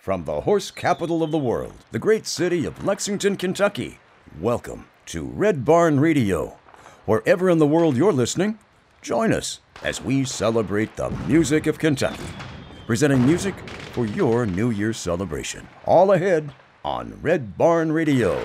From the horse capital of the world, the great city of Lexington, Kentucky, welcome to Red Barn Radio. Wherever in the world you're listening, join us as we celebrate the music of Kentucky, presenting music for your New Year's celebration. All ahead on Red Barn Radio.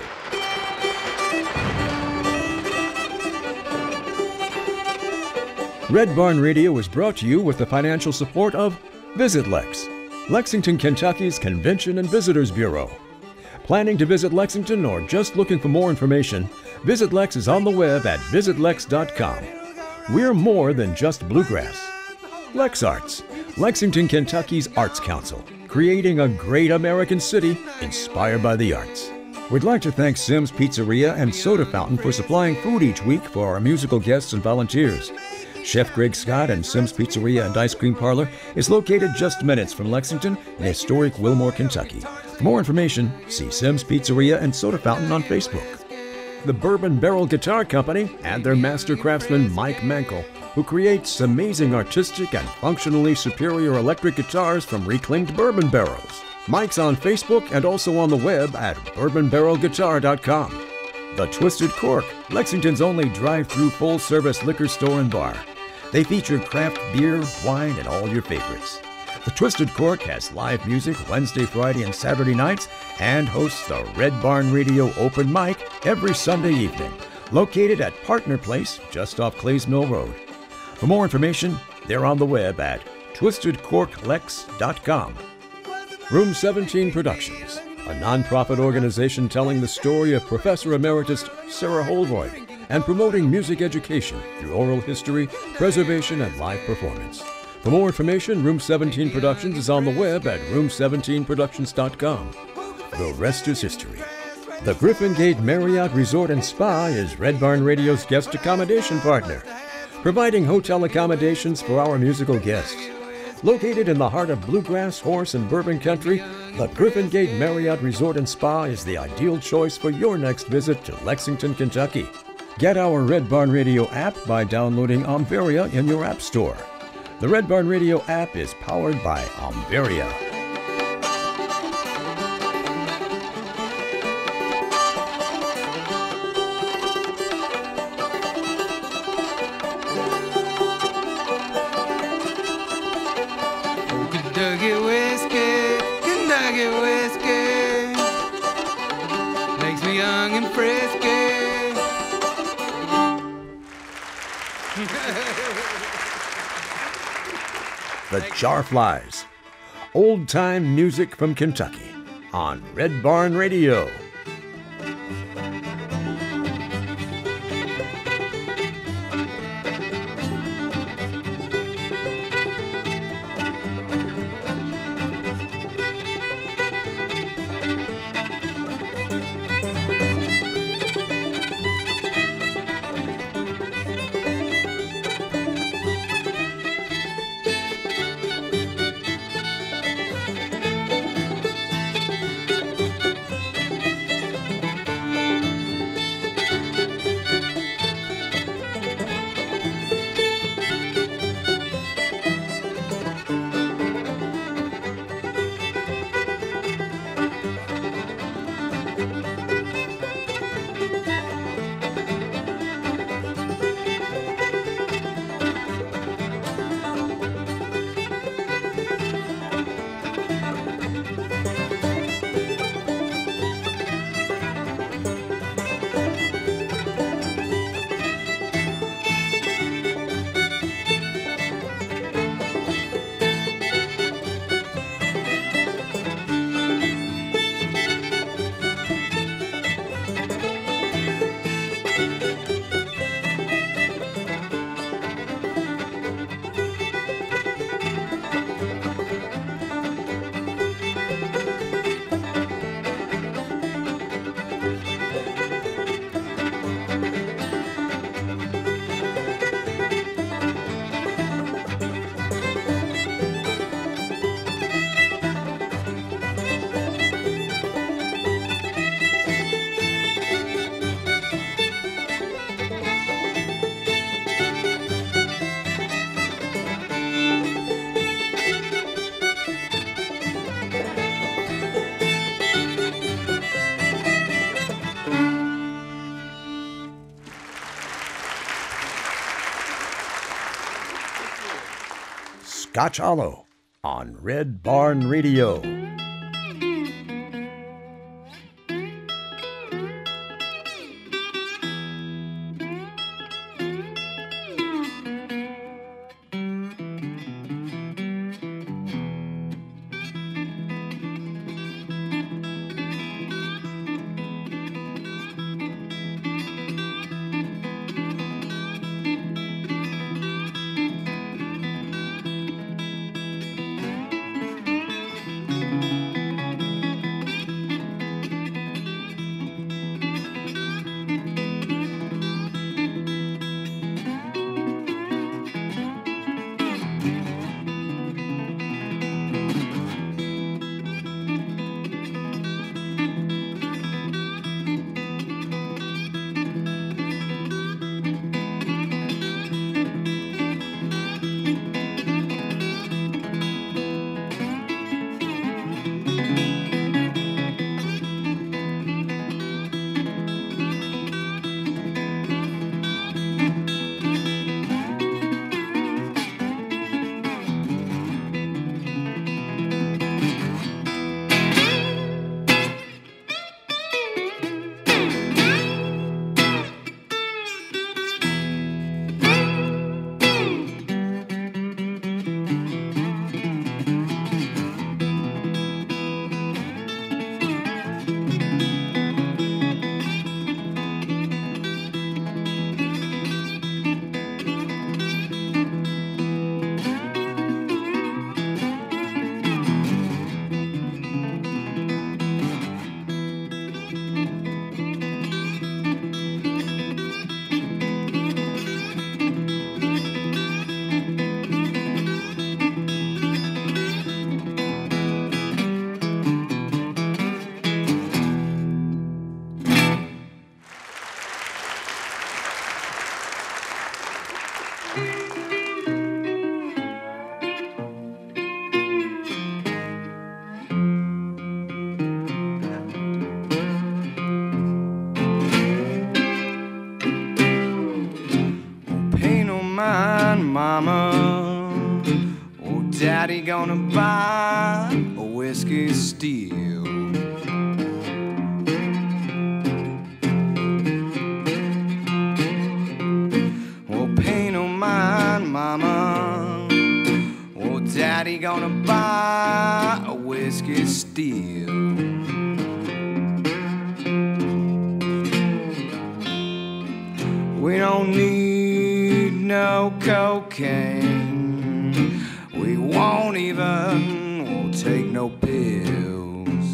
Red Barn Radio is brought to you with the financial support of Visit Lex, Lexington, Kentucky's Convention and Visitors Bureau. Planning to visit Lexington or just looking for more information, Visit Lex is on the web at visitlex.com. We're more than just bluegrass. Lex Arts, Lexington, Kentucky's Arts Council, creating a great American city inspired by the arts. We'd like to thank Sim's Pizzeria and Soda Fountain for supplying food each week for our musical guests and volunteers. Chef Greg Scott and Sim's Pizzeria and Ice Cream Parlor is located just minutes from Lexington in historic Wilmore, Kentucky. For more information, see Sim's Pizzeria and Soda Fountain on Facebook. The Bourbon Barrel Guitar Company and their master craftsman Mike Mankel, who creates amazing artistic and functionally superior electric guitars from reclaimed bourbon barrels. Mike's on Facebook and also on the web at bourbonbarrelguitar.com. The Twisted Cork, Lexington's only drive-through full-service liquor store and bar. They feature craft beer, wine, and all your favorites. The Twisted Cork has live music Wednesday, Friday, and Saturday nights and hosts the Red Barn Radio Open Mic every Sunday evening, located at Partner Place just off Clays Mill Road. For more information, they're on the web at twistedcorklex.com. Room 17 Productions, a nonprofit organization telling the story of Professor Emeritus Sarah Holroyd and promoting music education through oral history, preservation, and live performance. For more information, Room 17 Productions is on the web at room17productions.com. The rest is history. The Griffin Gate Marriott Resort and Spa is Red Barn Radio's guest accommodation partner, providing hotel accommodations for our musical guests. Located in the heart of bluegrass, horse, and bourbon country, the Griffin Gate Marriott Resort and Spa is the ideal choice for your next visit to Lexington, Kentucky. Get our Red Barn Radio app by downloading Omveria in your app store. The Red Barn Radio app is powered by Omveria. Kentucky whiskey, makes me young and frisky. The Jarflies, old-time music from Kentucky on Red Barn Radio. Scotch Hollow on Red Barn Radio. Mama, oh daddy gonna buy a whiskey steel. Oh pay no mind, mama, oh daddy gonna buy a whiskey steel. We don't need no cocaine. We won't take no pills.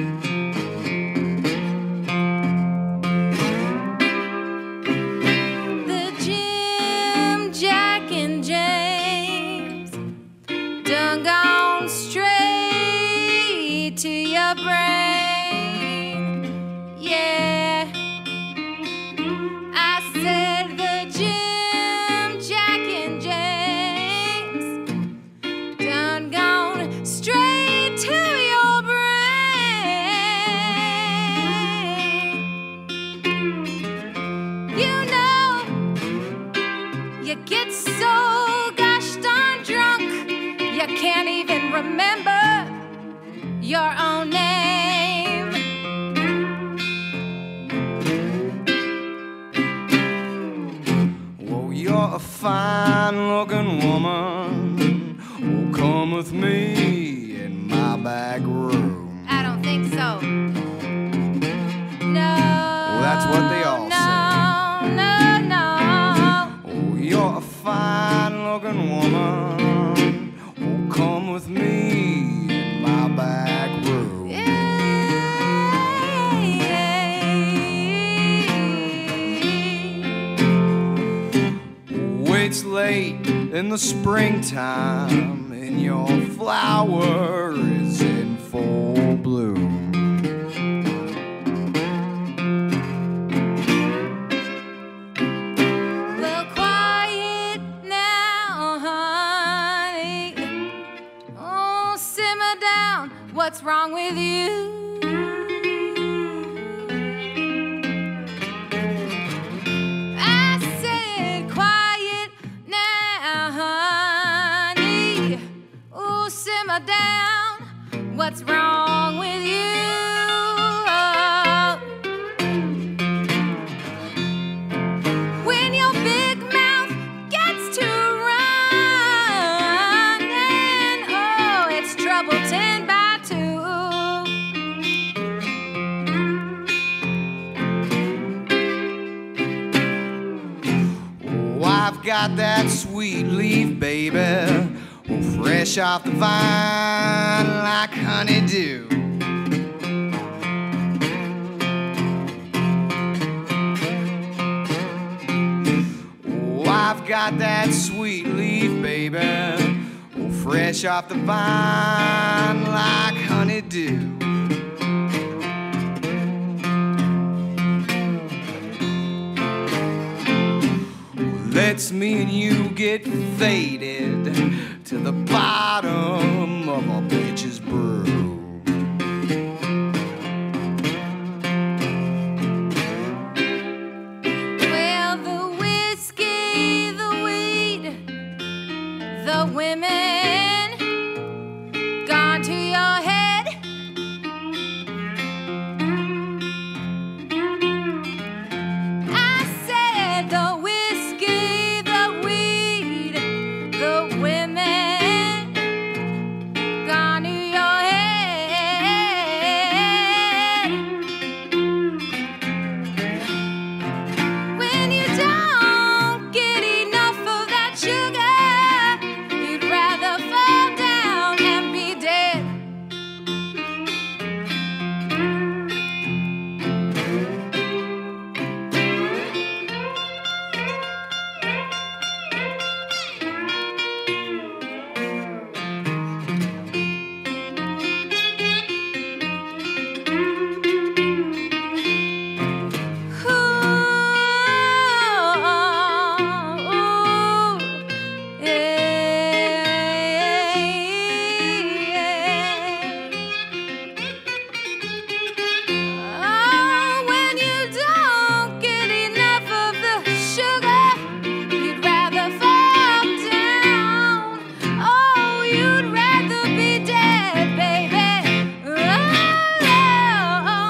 The Jim, Jack, and James done gone straight to your brain. Yeah, I said the Jim, Jack, and James done gone straight to your brain. You know, you get so gosh darn drunk, you can't even remember your own name. Well, you're a fine-looking woman. Oh, come with me in my back room. I don't think so. No. Well, that's what they all say. No. Oh, you're a fine-looking woman. Oh, come with me in my back room. It's late in the springtime and your flower is in full bloom. Well, quiet now, honey. Oh, simmer down. What's wrong with you? I said quiet now, honey. what's wrong with you. When your big mouth gets to running, oh, it's trouble 10 by 2. Oh, I've got that sweet leaf, baby, oh, fresh off the vine like honeydew. Oh, I've got that sweet leaf, baby, oh, fresh off the vine like honeydew. Let's me and you get faded to the bottom of a bitch's brew. Well, the whiskey, the weed, the women gone to your head. I said the whiskey, the weed, the women gone to your head. When you don't get enough of that sugar, you'd rather fall down and be dead. When you don't get enough of the sugar, you'd rather fall down. Oh, you'd rather be dead, baby. Oh.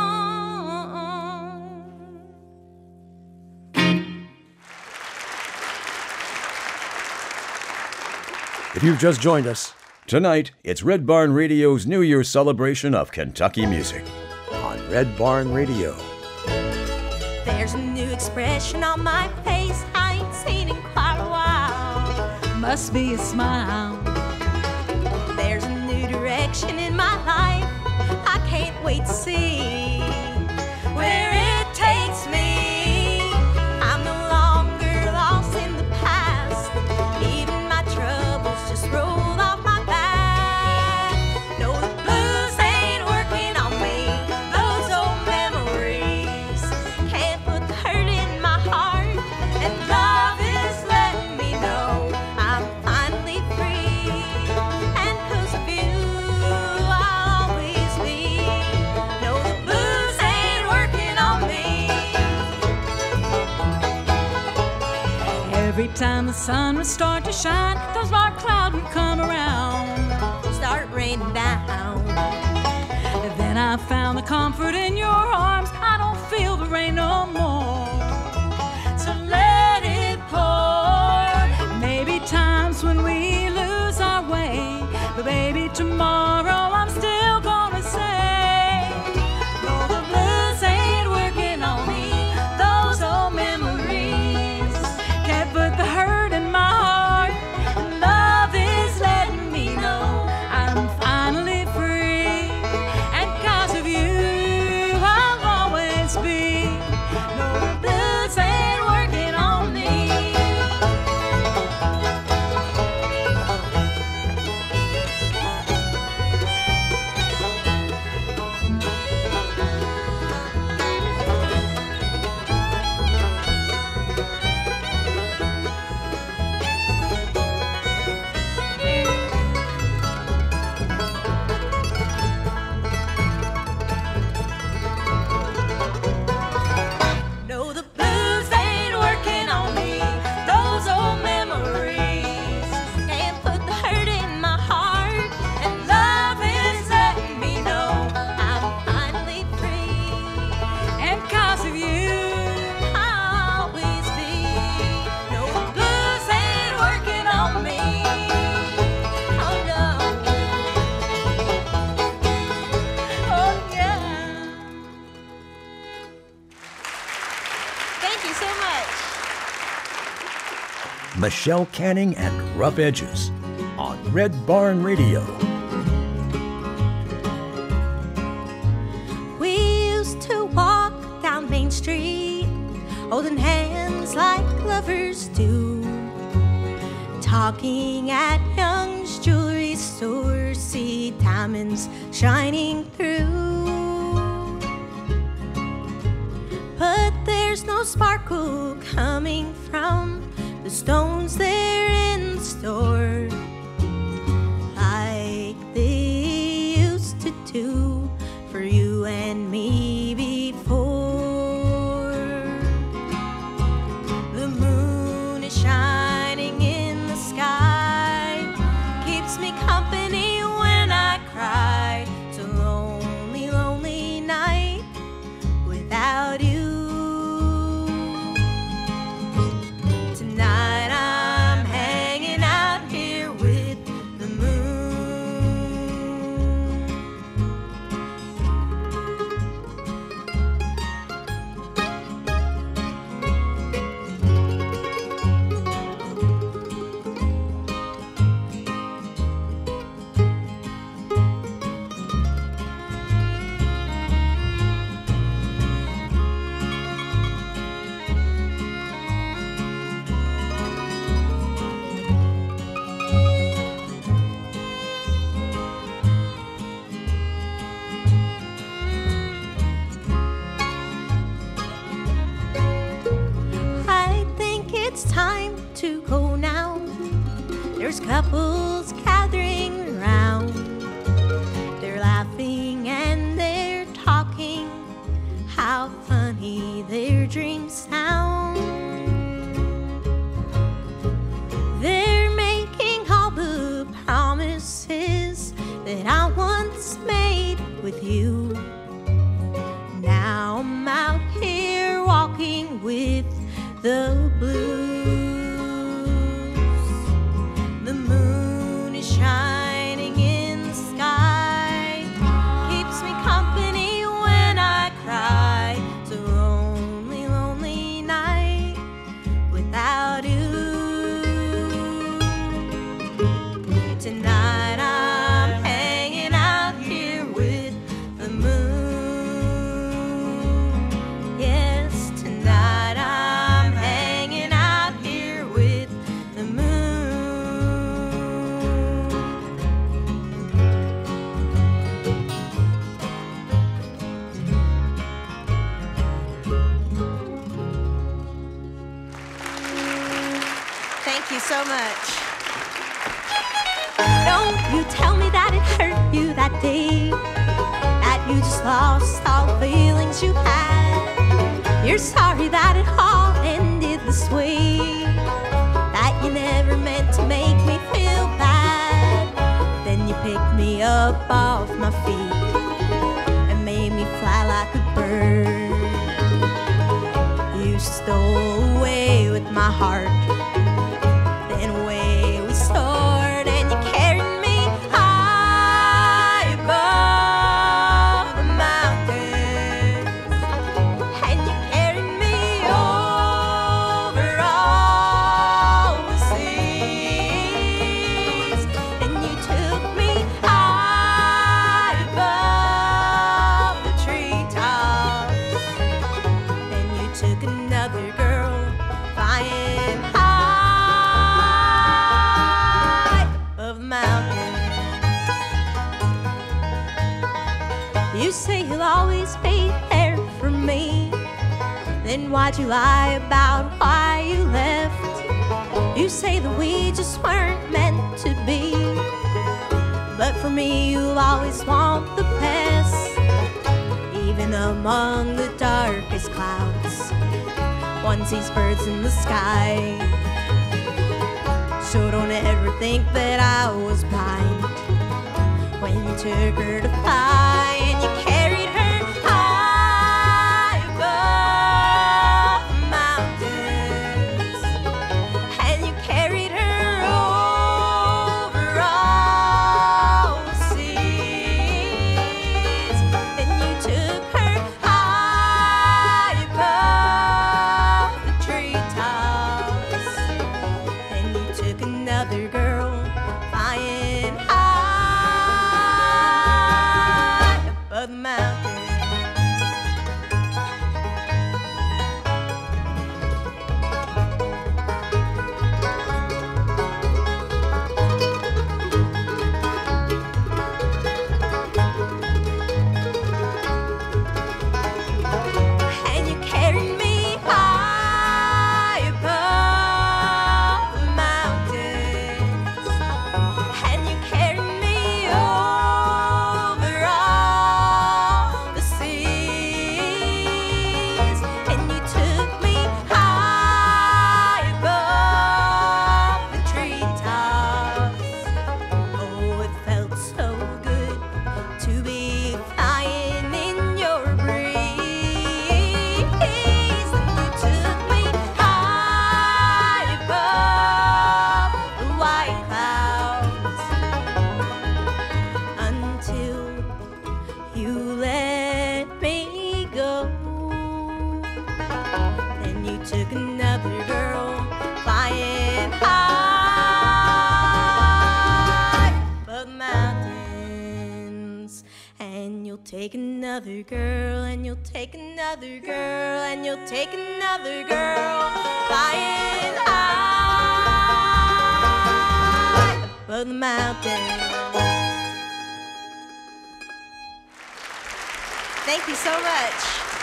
If you've just joined us, tonight it's Red Barn Radio's New Year's celebration of Kentucky music on Red Barn Radio. There's a new expression on my face I ain't seen in quite a while. Must be a smile. There's a new direction in my life I can't wait to see where it takes me. I'm no longer lost in the past. Even my troubles just rolled off my back. No, the blues ain't working on me. Those old memories can't put the hurt in my heart. And love is letting me know I'm finally free. And 'cause of you, I'll always be. No, the blues ain't working on me. Every time the sun would start to shine, those dark clouds would come around, start raining down. And then I found the comfort in your arms. I don't feel the rain no more. So let it pour. Maybe times when we lose our way, but baby, tomorrow I'm still gonna say, no, the blues ain't working on me. Those old memories can't put the hurt in my heart. And love is letting me know I'm finally free. And 'cause of you, I'll always be. No, Michelle Canning and Rough Edges on Red Barn Radio. We used to walk down Main Street, holding hands like lovers do, talking at Young's jewelry store, see diamonds shining through. But there's no sparkle coming from the stones there in the store, like they used to do for you and me before. The moon is shining in the sky, keeps me company when I cry. It's a lonely, lonely night without you. Tonight I'm hanging out here with the moon. I think it's time to go now. There's couples gathering around. They're laughing and they're talking, how funny their dreams sound. They're making all the promises that I once made with you. Now I'm out here walking with the blues. The moon is shining in the sky, keeps me company when I cry. It's a lonely, lonely night without you. Tonight I'm hanging out here with the moon. Yes, tonight I'm hanging out here with the moon. Thank you so much. Don't you tell me that it hurt you that day, that you just lost all the feelings you had. You're sorry that it all ended this way, that you never meant to make me feel bad. Then you picked me up off my feet and made me fly like a bird. You stole away with my heart, then away we soared, and you carried me high above the mountains, and you carried me over all the seas, and you took me high above the treetops, and you took another girl flying high above the mountains. You say you'll always be there for me, then why'd you lie about why you left? You say that we just weren't meant to be, but for me you'll always want the best. Even among the darkest clouds, one sees birds in the sky. So don't ever think that I was blind when you took her to fly, and you carried her high above the mountains, and you carried her over all the seas, and you took her high above the treetops, mountains. And you carried me high above the mountains, and you carried me over all the seas, and you took me high above the treetops. Oh, it felt so good to be flying in your breeze, and you took me high above the white clouds until you let me go. Then you took another girl flying high above the mountains, and you'll take another girl, and you'll take another girl, and you'll take another girl flying high above the mountains. Thank you so much.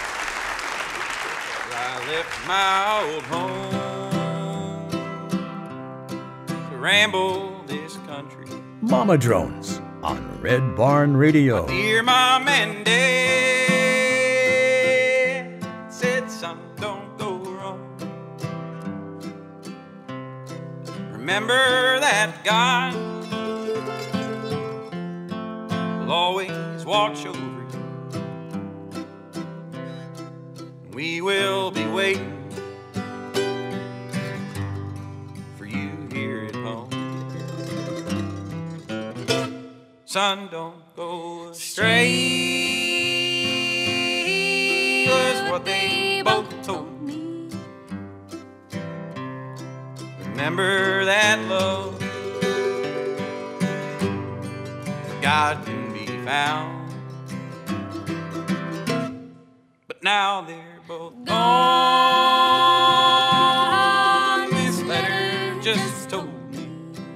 I left my old home to ramble this country. Mama Drones on Red Barn Radio. Dear Mom and Dad said, son, don't go wrong. Remember that God will always watch over you. We will be waiting for you here at home. Son, don't go astray, was what they both told me. Remember that love, God can be found. But now they're both gone. This letter just told me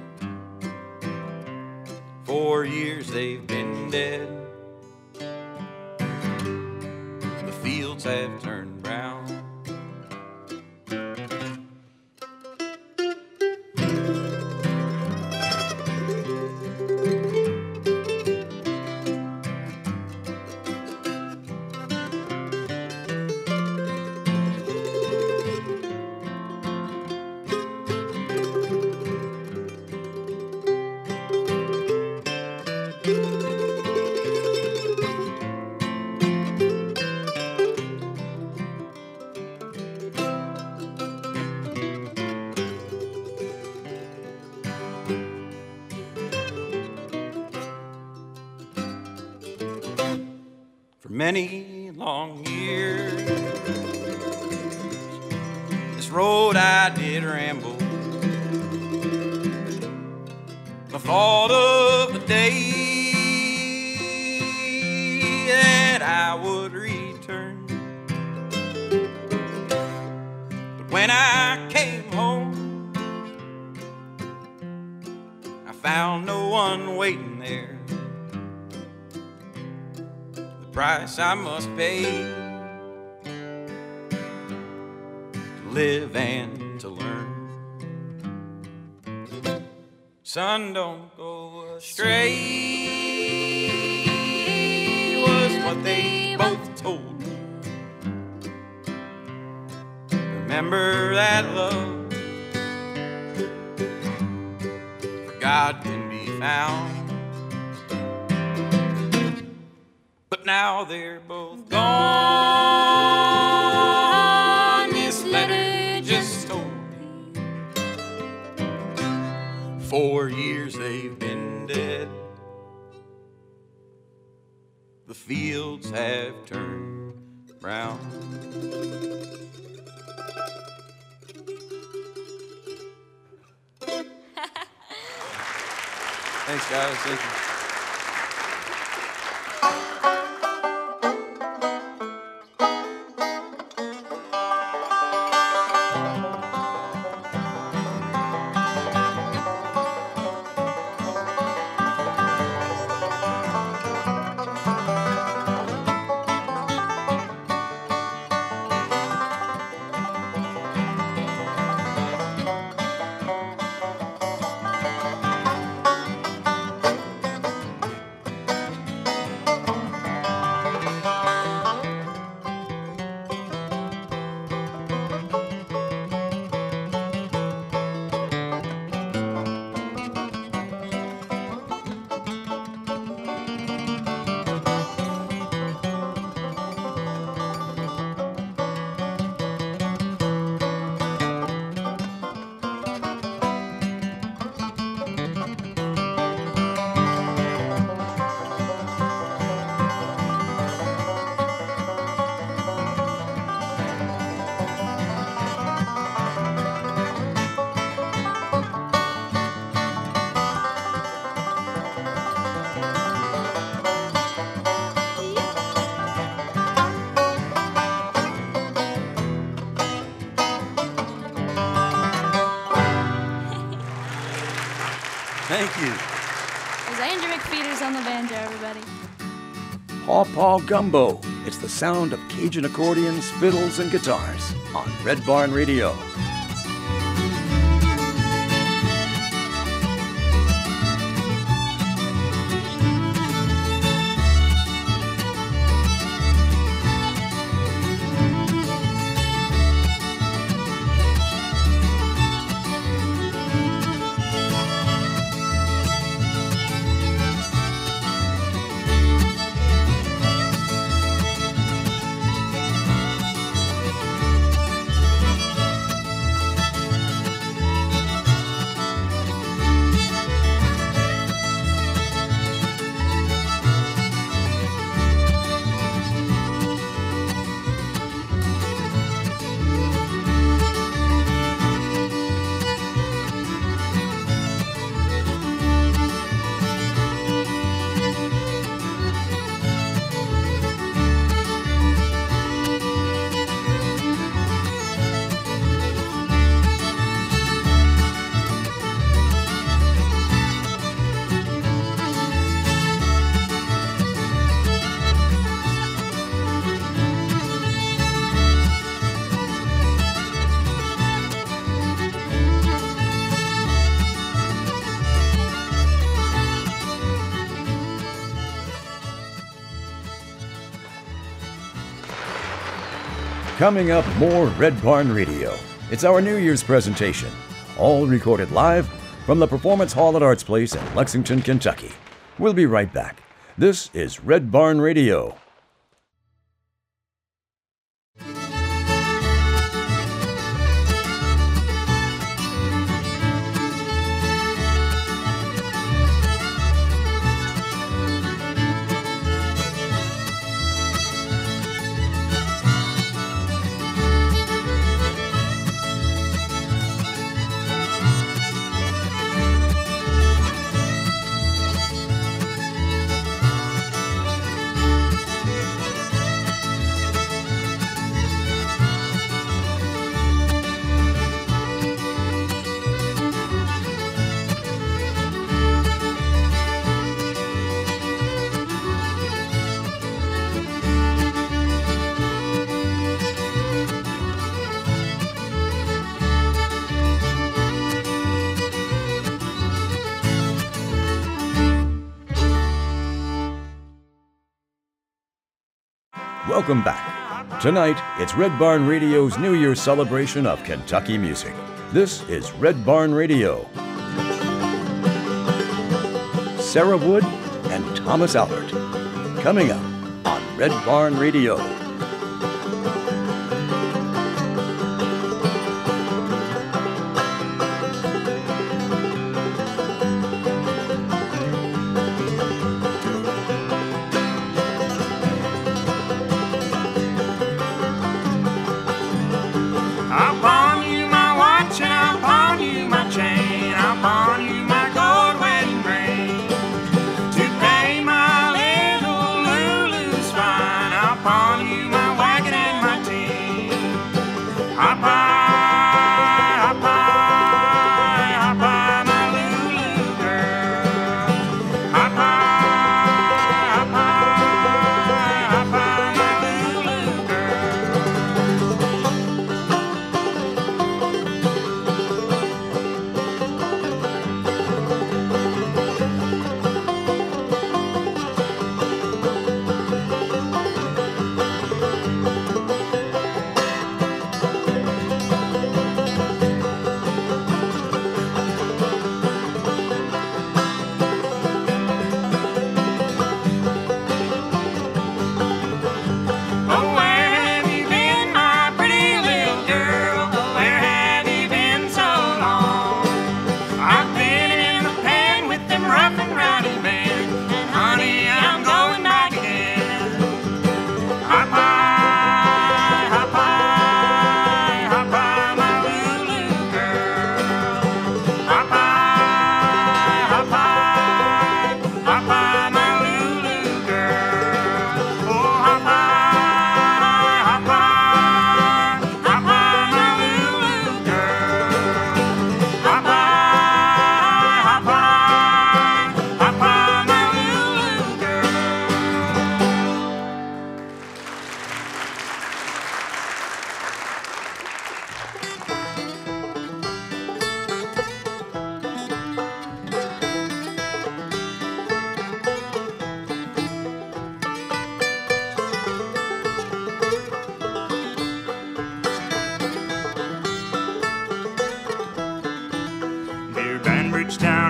4 years they've been dead. The fields have turned brown. Many long years, this road I did ramble. I thought of the day that I would return. But when I came home, I found no one waiting there. Price I must pay to live and to learn. Son, don't go astray, was what they both told me. Remember that love, for God can be found. But now they're both gone. This letter just told me 4 years they've been dead. The fields have turned brown. Thanks, guys. Thank you. Thank you. There's Andrew McFeeters on the banjo, everybody. Paw Paw Gumbo. It's the sound of Cajun accordions, fiddles, and guitars on Red Barn Radio. Coming up, more Red Barn Radio. It's our New Year's presentation, all recorded live from the Performance Hall at Arts Place in Lexington, Kentucky. We'll be right back. This is Red Barn Radio. Welcome back. Tonight, it's Red Barn Radio's New Year's celebration of Kentucky music. This is Red Barn Radio. Sarah Wood and Thomas Albert. Coming up on Red Barn Radio.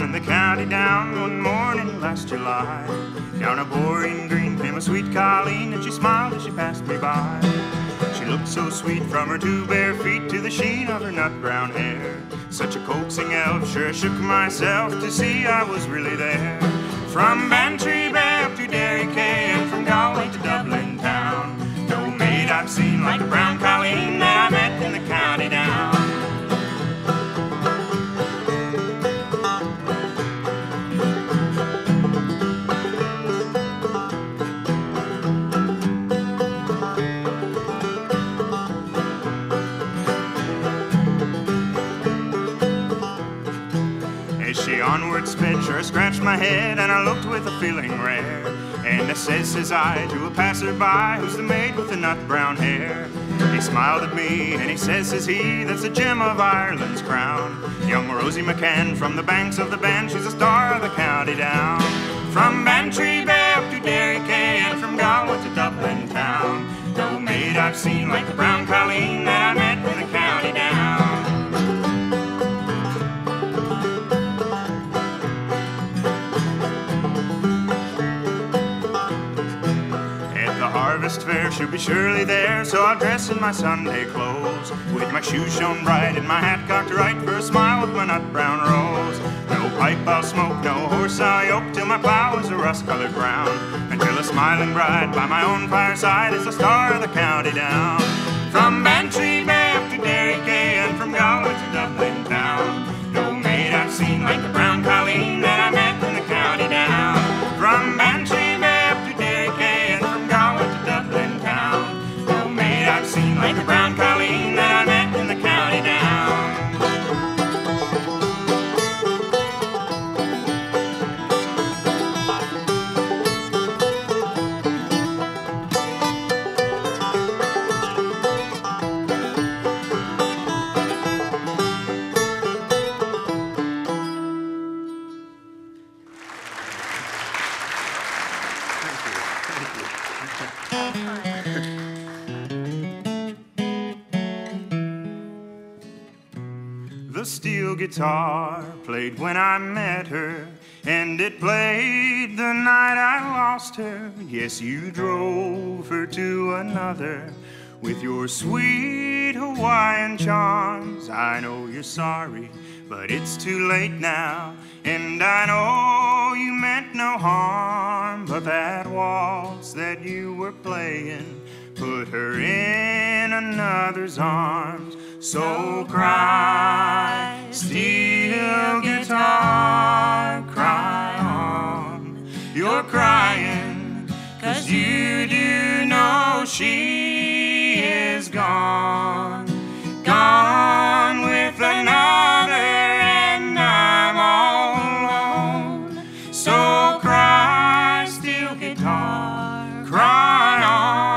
down in the county down one morning last July. Down a boring green came a sweet Colleen, and she smiled as she passed me by. She looked so sweet from her two bare feet to the sheen of her nut brown hair. Such a coaxing elf, sure shook myself to see I was really there. From Bantry Bay up to Derry Quay, and from Galway to Dublin town, no maid I've seen like the brown Colleen that I met in the county down. Onward sped, sure scratched my head, and I looked with a feeling rare. And I says I to a passerby, who's the maid with the nut brown hair. He smiled at me, and he says he, that's the gem of Ireland's crown. Young Rosie McCann from the banks of the Bann, she's a star of the county down. From Bantry Bay up to Derry Quay, and from Galway to Dublin town, no maid I've seen like the brown Colleen that I met in the county down. Harvest fair she'll be surely there, so I'll dress in my Sunday clothes, with my shoes shone bright and my hat cocked right for a smile with my nut brown rose. No pipe I'll smoke, no horse I'll yoke, till my plow is a rust-colored brown, until a smiling bride by my own fireside is the star of the county down. From Bantry Bay up to Derry Quay, and from Galway to Dublin town, no maid I've seen like the brown Colleen that I met in the county down. From Bantry Bay up to Derry Quay, and from Galway to Dublin town, no maid I've seen like the brown Colleen that I met in the county down. The steel guitar played when I met her, and it played the night I lost her. Yes, you drove her to another with your sweet Hawaiian charms. I know you're sorry, but it's too late now, and I know you meant no harm. But that waltz that you were playing put her in another's arms. So cry, steel guitar, cry on. You're crying 'cause you do know she is gone. Gone with another, and I'm all alone. So cry, steel guitar, cry on.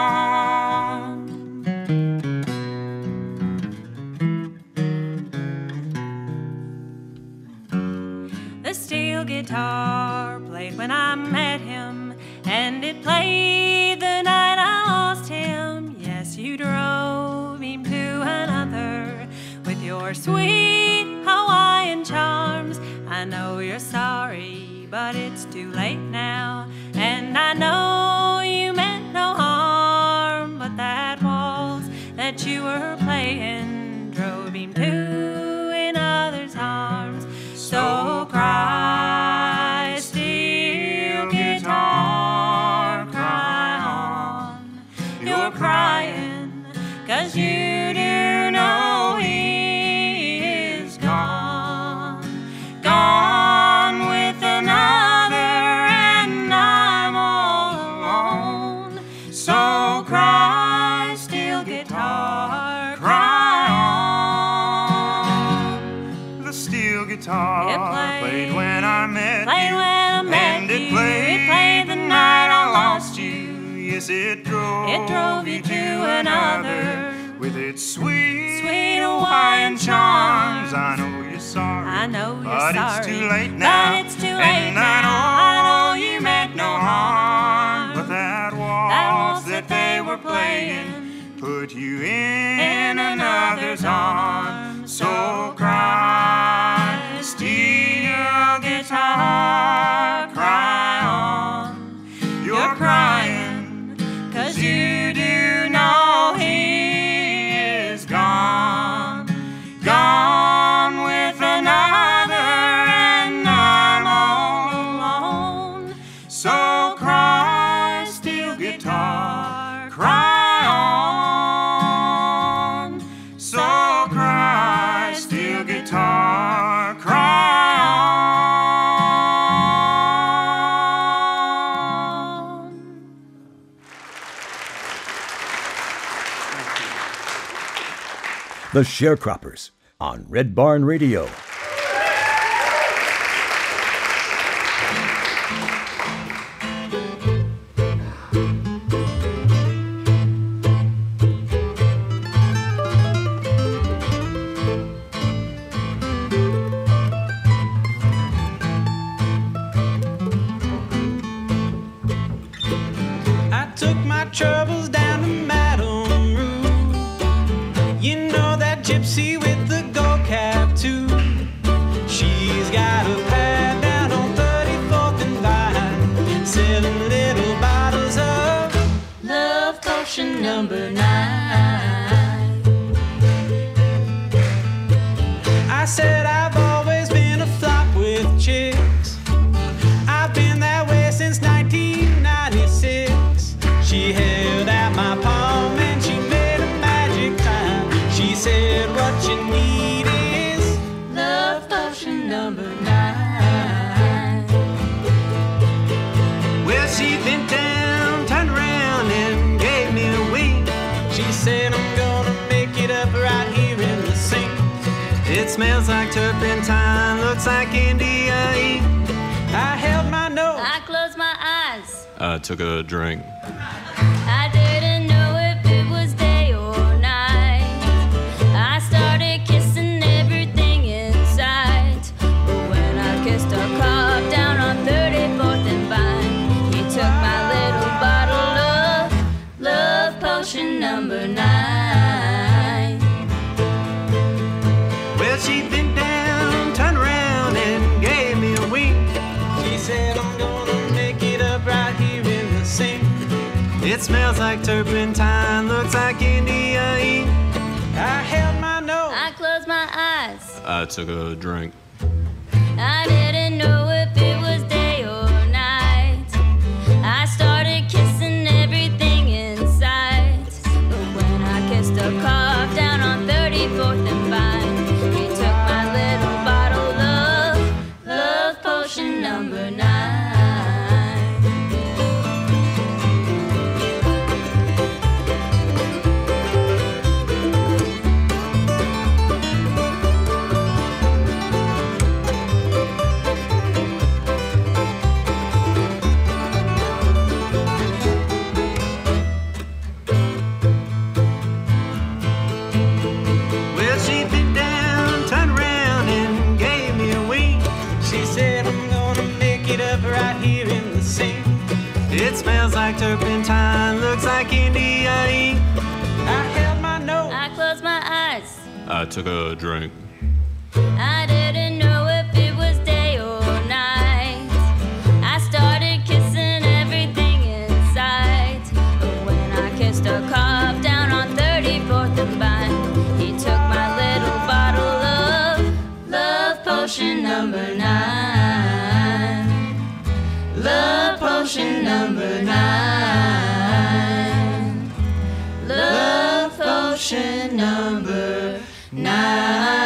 The steel guitar played when I met him, and it played the night I lost him. Yes, you drove him to another with your sweet Hawaiian charms. I know you're sorry, but it's too late now, and I know you meant no harm. But that waltz that you were playing drove him to another's arms. So cry, steel guitar, cry on. You're crying 'cause you do know he is gone. Gone with another, and I'm all alone. So cry, steel guitar, cry on. The steel guitar It played when I met played you, when I met and it you. played, It played the night I lost you. Yes, it drove you to another with its sweet, sweet Hawaiian Hawaiian charms. charms. I know you're sorry, I know you're but sorry, it's too late now. but it's too late and now. I know you meant no harm. But that waltz that that they were playing put you in another's arms. So cry, steel guitar, cry on. You're crying 'cause you do know he is gone, gone with another, and I'm all alone. So cry, steel guitar, cry on. So cry, steel guitar, cry on. The Sharecroppers on Red Barn Radio. I took my troubles down to Madame Rue. You know that gypsy with the gold cap too. She's got a pad down on 34th and Vine, selling little bottles of Love Potion number 9. I said I've always been a flop with chicks. I've been that way since 1996. She held out my palm and she made a magic time. She said what you need is Love Potion number 9. Well, she bent down, turned around and gave me a wink. She said I'm gonna make it up right here in the sink. It smells like turpentine, looks like India ink. I held my nose. I closed my eyes. I took a drink. I didn't know if it was day or night. I started kissing everything in sight. But when I kissed a cop down on 34th and Vine, he took my little bottle of Love Potion number 9. Well, she bent down, turned around and gave me a wink. She said I'm gonna make it up right here in the sink. It smells like turpentine, looks like India ink. I held my nose. I closed my eyes. I took a drink. I didn't know if it was day or night. I started kissing everything in sight. But when I kissed a cop down on 34th and Vine, he took my little bottle of Love Potion number 9. Well, she bent down, turned around and gave me a wink. She said I'm gonna make it up right here in the sink. It smells like turpentine, looks like India ink. I held my nose. I closed my eyes. I took a drink. I didn't know if it was day or night. I started kissing everything in sight. But when I kissed a cop down on 34th and Vine, he took my little bottle of Love Potion number 9. Love Potion number 9. Love Potion number 9.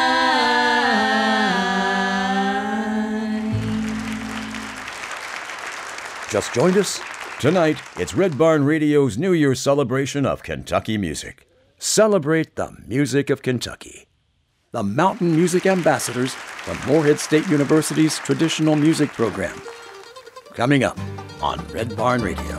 Just joined us? Tonight, it's Red Barn Radio's New Year's celebration of Kentucky music. Celebrate the music of Kentucky. The Mountain Music Ambassadors from Morehead State University's traditional music program. Coming up on Red Barn Radio.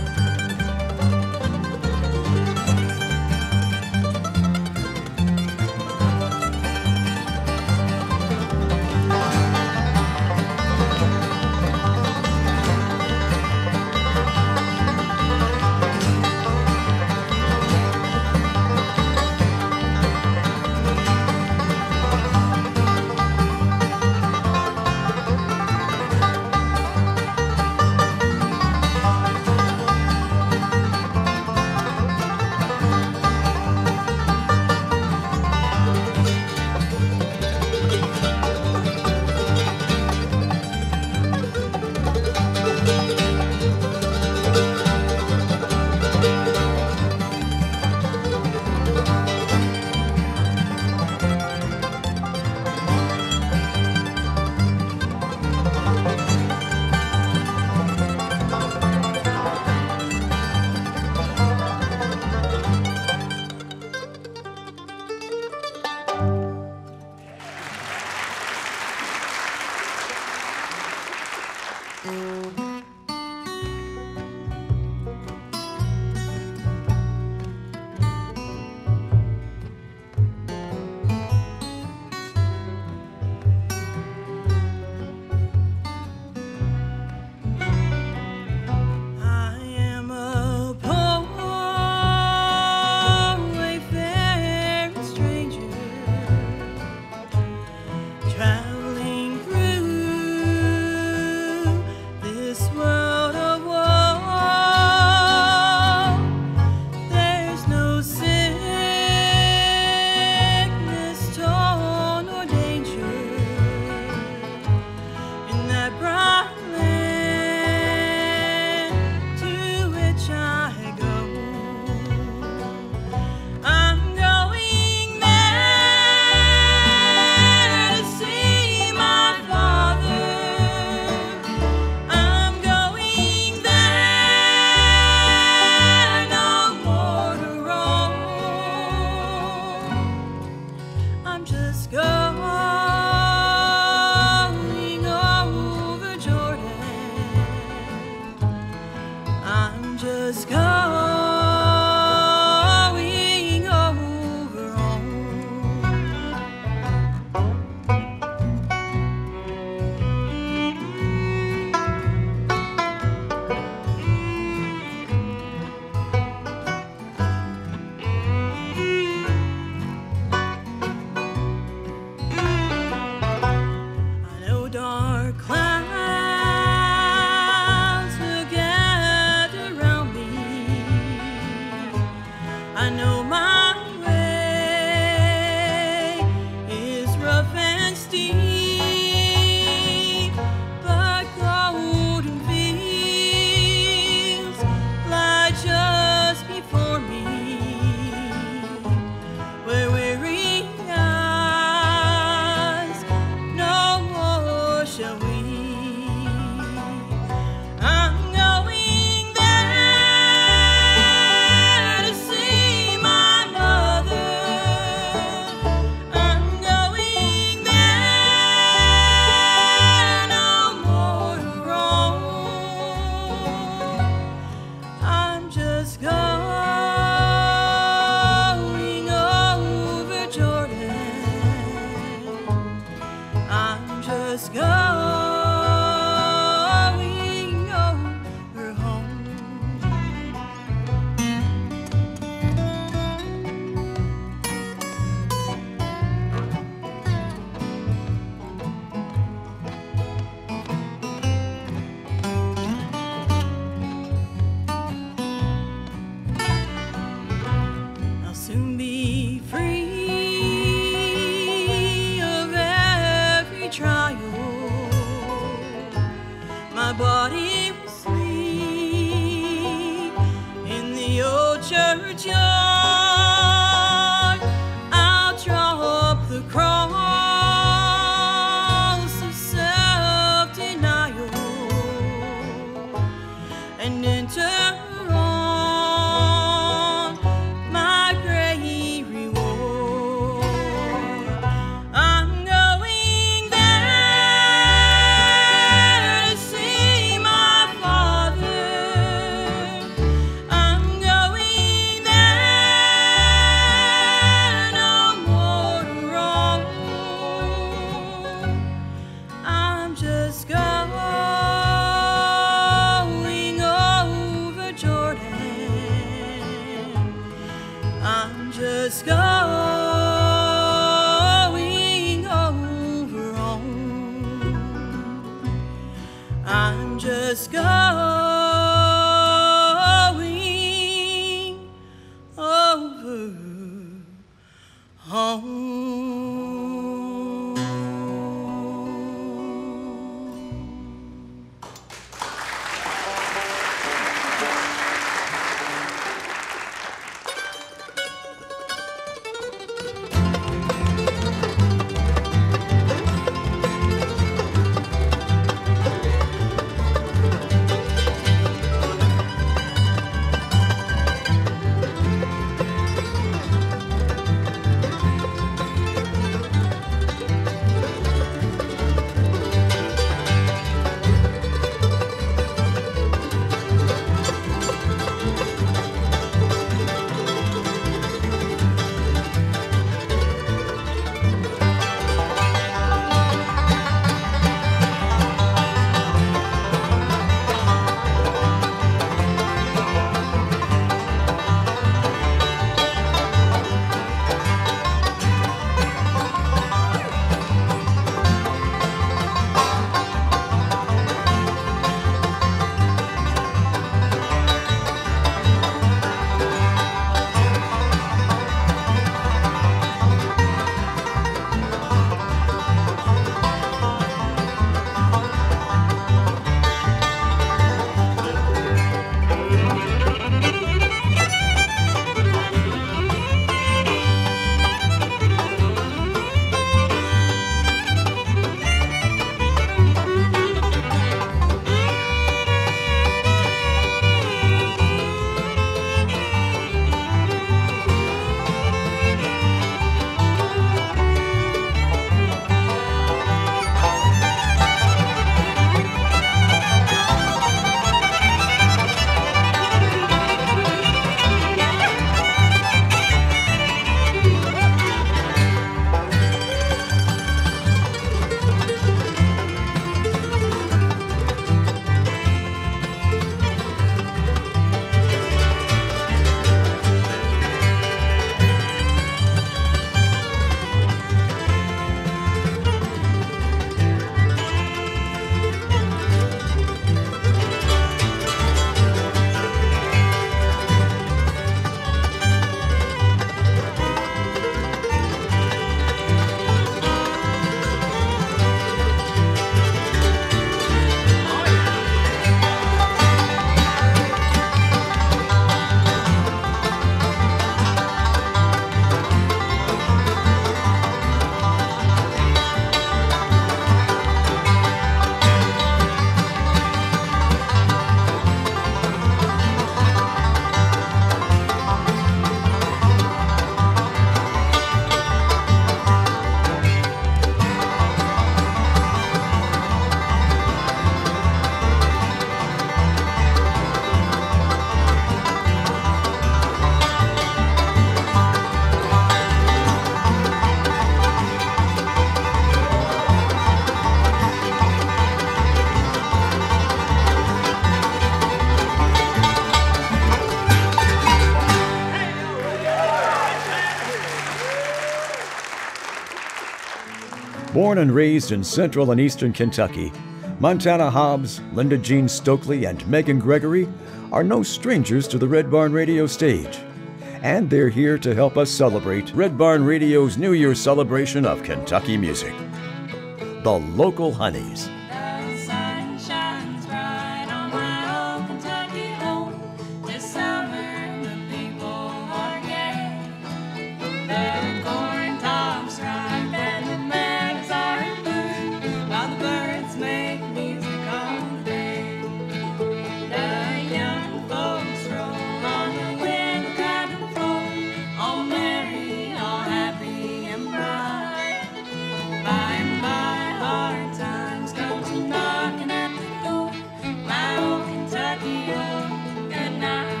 Born and raised in central and eastern Kentucky, Montana Hobbs, Linda Jean Stokely, and Megan Gregory are no strangers to the Red Barn Radio stage. And they're here to help us celebrate Red Barn Radio's New Year celebration of Kentucky music. The Local Honeys. The sun shines bright on my old Kentucky home. This summer the people are gay. The corn tops ripe and the meadows are in bloom, while the birds make music all day. The young folks roll on the wind without the floor, all merry, all happy and bright. By and by hard times come to knocking at the door. My old Kentucky home, good night.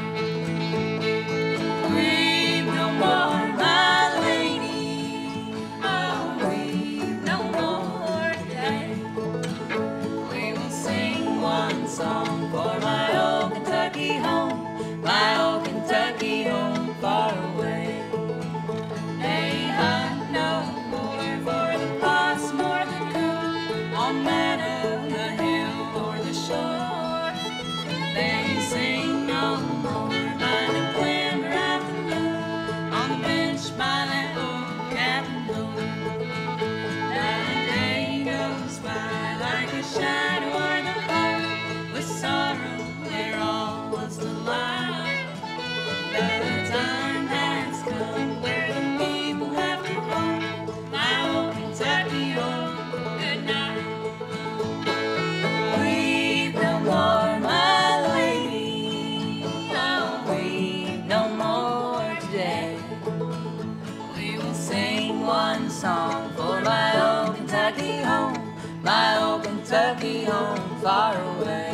Weep no more, my lady. Oh, weep no more today. We will sing one song for my old Kentucky home, my old Kentucky home far away. They hunt no more for the possum or the coon, on meadow, the hill, or the shore. They sing no more by the glimmer of the moon, on the bench by that old cabin door. The day goes by like a shadow or the heart, with sorrow there all was delight. The time has come where the people have to part, my old Kentucky home, good night. Weep no more, my lady. Oh, weep no more today. We will sing one song for my old Kentucky home, my old Kentucky home far away.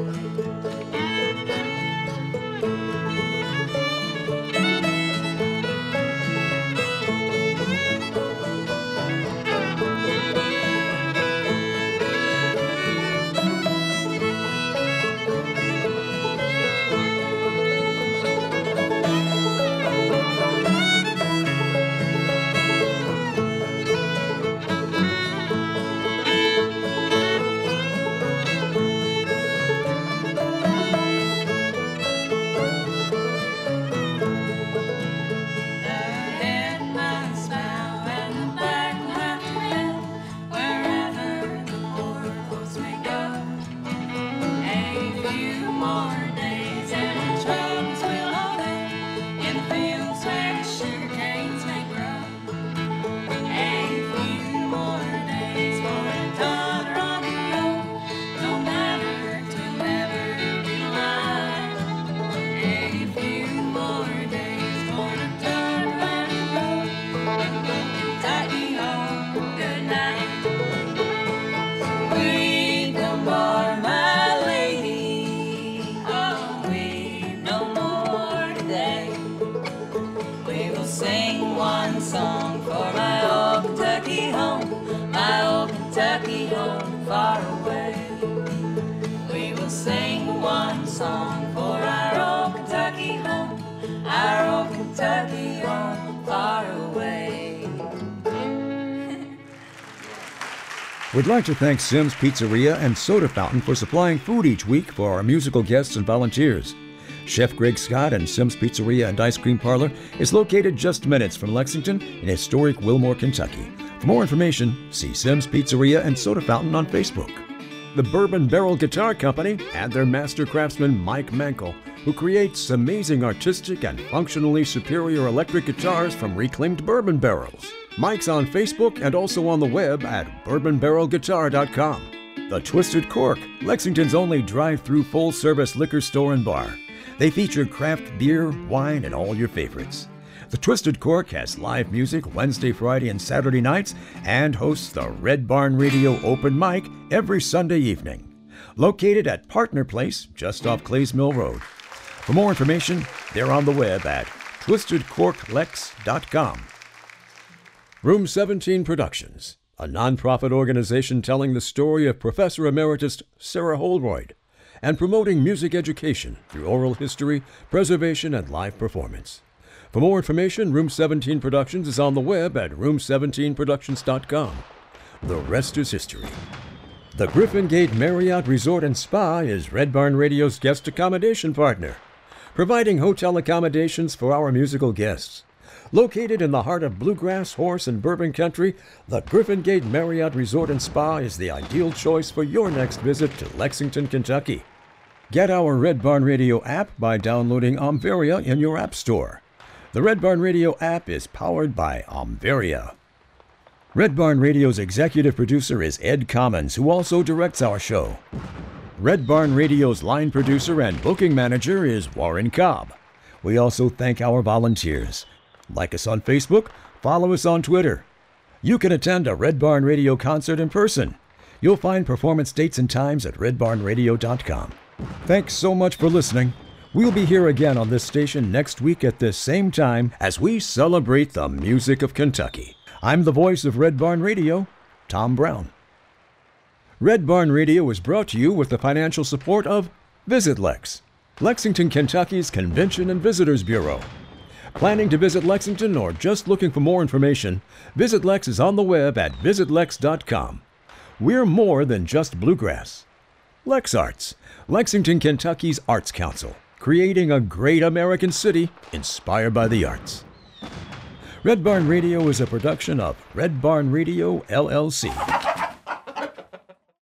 Kentucky home far away. We will sing one song for our old Kentucky home, our old Kentucky home far away. We'd like to thank Sim's Pizzeria and Soda Fountain for supplying food each week for our musical guests and volunteers. Chef Greg Scott and Sim's Pizzeria and Ice Cream Parlor is located just minutes from Lexington in historic Wilmore, Kentucky. For more information, see Sim's Pizzeria and Soda Fountain on Facebook. The Bourbon Barrel Guitar Company and their master craftsman Mike Mankel, who creates amazing artistic and functionally superior electric guitars from reclaimed bourbon barrels. Mike's on Facebook and also on the web at bourbonbarrelguitar.com. The Twisted Cork, Lexington's only drive-through full-service liquor store and bar. They feature craft beer, wine, and all your favorites. The Twisted Cork has live music Wednesday, Friday, and Saturday nights and hosts the Red Barn Radio Open Mic every Sunday evening. Located at Partner Place, just off Clays Mill Road. For more information, they're on the web at twistedcorklex.com. Room 17 Productions, a nonprofit organization telling the story of Professor Emeritus Sarah Holroyd and promoting music education through oral history, preservation, and live performance. For more information, Room 17 Productions is on the web at room17productions.com. the rest is history. The Griffin Gate Marriott Resort and Spa is Red Barn Radio's guest accommodation partner, providing hotel accommodations for our musical guests. Located in the heart of bluegrass, horse, and bourbon country, the Griffin Gate Marriott Resort and Spa is the ideal choice for your next visit to Lexington, Kentucky. Get our Red Barn Radio app by downloading Omvaria in your app store. The Red Barn Radio app is powered by Omvaria. Red Barn Radio's executive producer is Ed Commons, who also directs our show. Red Barn Radio's line producer and booking manager is Warren Cobb. We also thank our volunteers. Like us on Facebook, follow us on Twitter. You can attend a Red Barn Radio concert in person. You'll find performance dates and times at redbarnradio.com. Thanks so much for listening. We'll be here again on this station next week at this same time as we celebrate the music of Kentucky. I'm the voice of Red Barn Radio, Tom Brown. Red Barn Radio is brought to you with the financial support of Visit Lex, Lexington, Kentucky's Convention and Visitors Bureau. Planning to visit Lexington or just looking for more information, Visit Lex is on the web at visitlex.com. We're more than just bluegrass. Lex Arts, Lexington, Kentucky's Arts Council, creating a great American city inspired by the arts. Red Barn Radio is a production of Red Barn Radio, LLC.